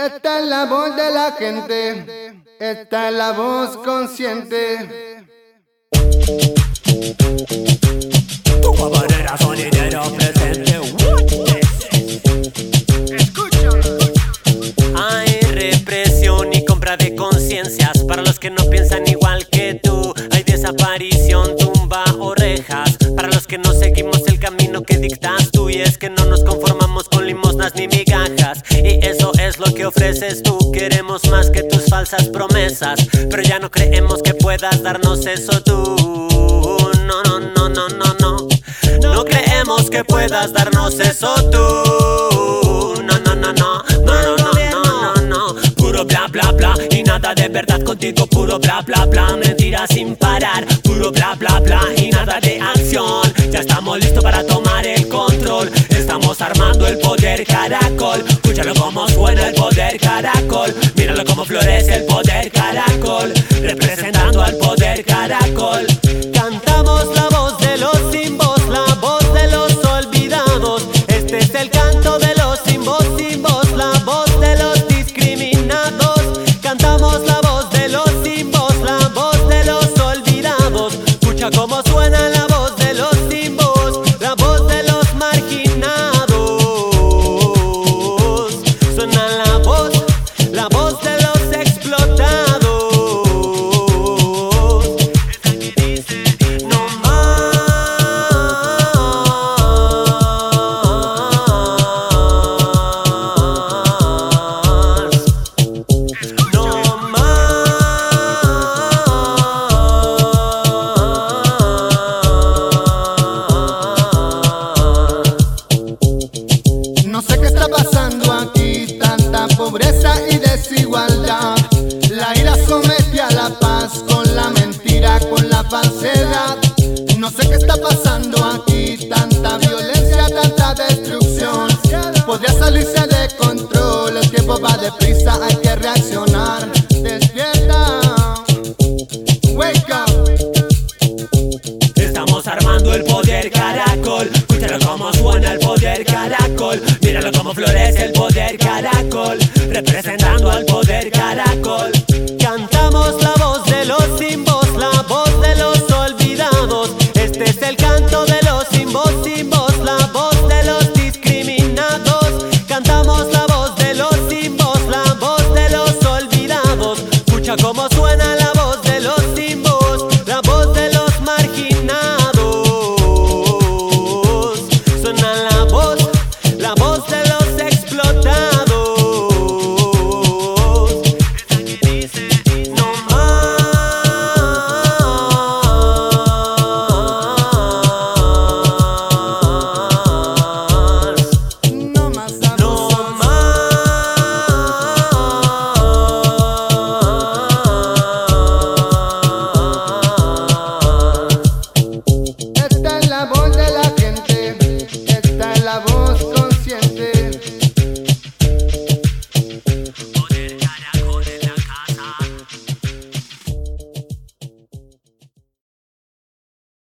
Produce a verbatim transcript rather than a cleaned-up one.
Esta es la voz de la gente, esta es la voz consciente. Tu camarera sonidera presente. Escucha. Hay represión y compra de conciencias para los que no piensan igual que tú. Hay desaparición, tumba orejas para los que no seguimos el camino que dictas tú. Y es que no nos conformamos con limosnas ni migajas, y eso es lo que ofreces tú. Queremos más que tus falsas promesas, pero ya no creemos que puedas darnos eso tú. No, no, no, no, no, no. No creemos que puedas darnos eso tú. No, no, no, no. No, no, no, no, no, no. Puro bla, bla, bla. Y nada de verdad contigo. Puro bla, bla, bla. Mentiras sin parar. Puro bla, bla, bla. Y nada de acción. Ya estamos listos para tomar el control. Estamos armando el poder caracol. Escúchalo como suena el poder caracol. Míralo como florece el poder caracol. Representando al poder caracol. Cantamos la voz de los sin voz, la voz de los olvidados. Este es el canto de los sin voz, sin voz, la voz de los discriminados. Cantamos la voz de los sin voz, la voz de los olvidados. Escucha cómo suena la voz de los sin voz, la voz de los marginados. Suena la voz, la voz de los explotados. Esa que dice no más, no más. No sé qué está pasando aquí, tanta pobreza y desigualdad. La ira somete a la paz con la mentira, con la falsedad. No sé qué está pasando aquí, tanta violencia, tanta destrucción. Podría salirse de control, el tiempo va deprisa, hay que reaccionar. Despierta, wake up. Estamos armando el poder caracol. Escúchalo como suena el poder caracol. Míralo como florece el poder caracol. Representando al poder caracol.